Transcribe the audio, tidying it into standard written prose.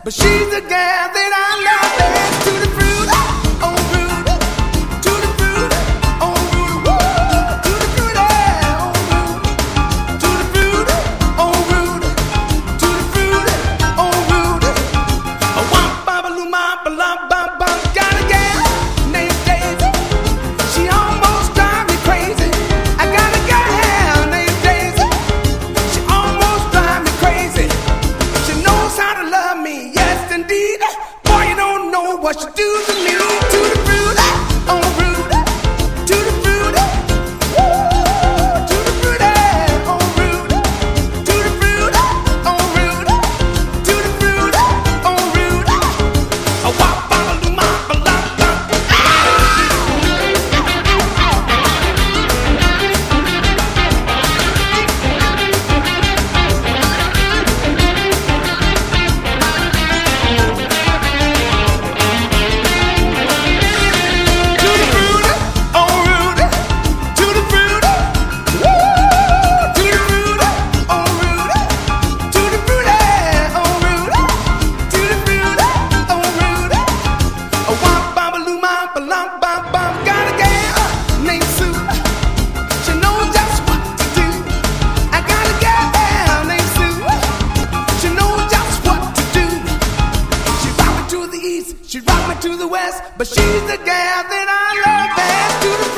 but she's the gal that I love best. To the fruit, on fruit, to the fruit, on fruit, woo. To the fruit, on fruit, to the fruit, on fruit, to the fruit, on fruit. A wop, babaloo, ma, ba, ba, ba. Got a gal named Daisy. She almost drives me crazy. I got a gal named Daisy. She almost drives me crazy. She knows how to love me, yes indeed. Boy, you don't know what she do to me. To the fruit, on fruit, to the fruit, woo. To the fruit, on fruit, to the fruit, on fruit, to the fruit, on fruit. A wop, babaloo, ma, ba, la, la. She rocked me to the west, but she's the gal that I love best. To the